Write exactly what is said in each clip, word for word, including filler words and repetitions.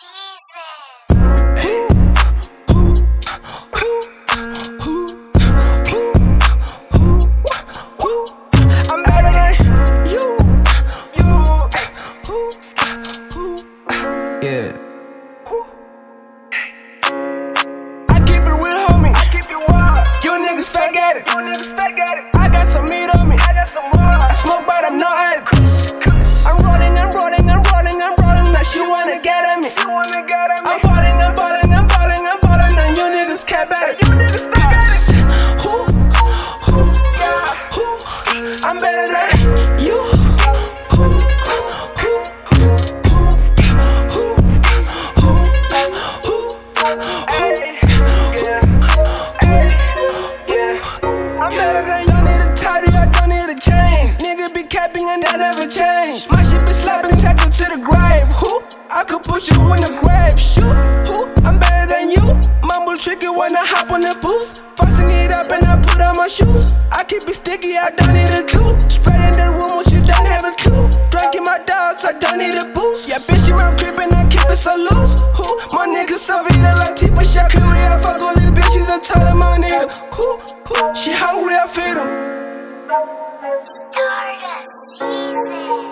I got some meat on me. I smoke, but I'm not addict. I'm rolling, I'm rolling, I'm rolling, I'm rolling. Now she wanna get at me. I'm balling, I'm balling, I'm balling, I'm balling. Now you niggas cap at it. Who, who, who? I'm better than you. Who, who, who, who, who, I'm better than you. Need a tidy, I don't need a chain. Nigga be capping and that never change. My shit be slapping, tackle to the grave. Who? I could put you in the grave. Shoot, who? I'm better than you. Mumble tricky when I hop on the booth. Fussing it up and I put on my shoes. I keep it sticky, I don't need a glue. Spreading the room, what you don't have a clue. Drinking my dogs, I don't need a boost. Yeah, bitch, you mouth creeping, I keep it so loose. Who? My niggas so vida like Tifa Shakiri. I fuck with little bitches, I tell them I need her. Who? Who? She hungry, I feed her. Stardust season.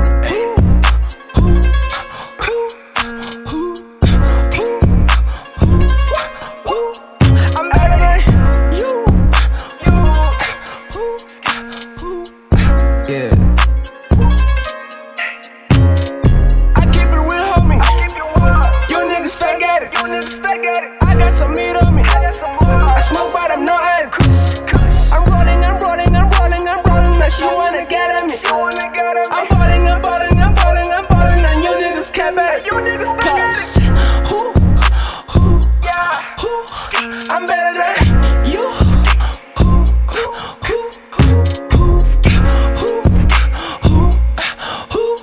I got some meat on me. I smoke, but I'm not addict. I'm rolling, I'm rolling, I'm rolling, I'm rolling. Now she wanna get at me. I'm balling, I'm balling, I'm balling, I'm balling. Now you niggas cap at it. Cause who, who, who? I'm better than you. Who, who, who, who, who, who,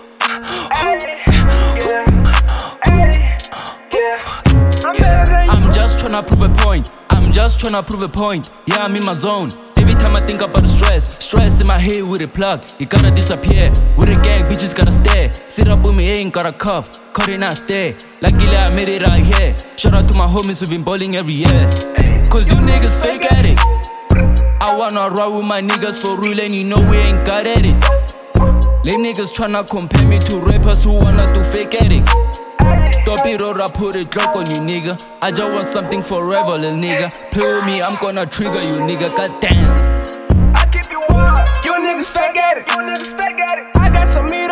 I'm better than you. I'm just tryna prove a point. I'm just tryna prove a point. Yeah, I'm in my zone. Every time I think about the stress, stress in my head with a plug. It gotta disappear. With a gang, bitches gotta stare. Sit up with me, ain't got a cuff. Cut it, not stare. Luckily I made it out here. Shout out to my homies who been bowling every year. Cause you niggas fake at it. I wanna ride with my niggas for real and you know we ain't got at it. Lame niggas tryna compare me to rappers who wanna do fake at it. Stop it or I put a clock on you, nigga. I just want something forever, little nigga. Play with me, I'm gonna trigger you, nigga. God damn. I keep you warm. You niggas fake at it. I got some meat